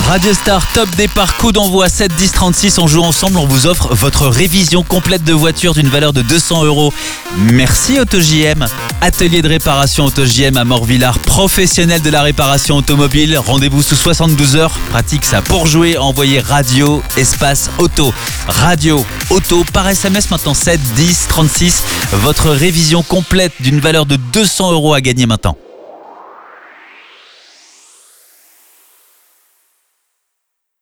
Radio Star, top départ, coup d'envoi 7 10 36. On joue ensemble, on vous offre votre révision complète de voiture d'une valeur de 200 €. Merci AutoJM. Atelier de réparation AutoJM à Morvillard, professionnel de la réparation automobile. Rendez-vous sous 72 heures. Pratique ça. Pour jouer, envoyez radio espace auto. Radio auto par SMS maintenant 7 10 36. Votre révision complète d'une valeur de 200 € à gagner maintenant.